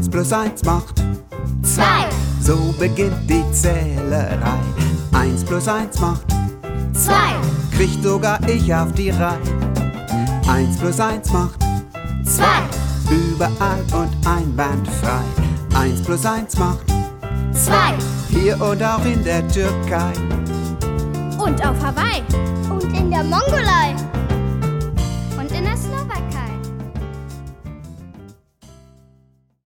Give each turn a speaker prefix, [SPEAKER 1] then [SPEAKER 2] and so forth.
[SPEAKER 1] plus 1 macht
[SPEAKER 2] 2.
[SPEAKER 1] So beginnt die Zählerei. 1 plus 1 macht
[SPEAKER 2] 2.
[SPEAKER 1] Kriegt sogar ich auf die Reihe. 1 plus 1 macht
[SPEAKER 2] 2.
[SPEAKER 1] Überall und einwandfrei. 1 plus 1 macht
[SPEAKER 2] 2.
[SPEAKER 1] Hier und auch in der Türkei.
[SPEAKER 2] Und auf Hawaii.
[SPEAKER 3] Und in der Mongolei.
[SPEAKER 2] Und in der Slowakei.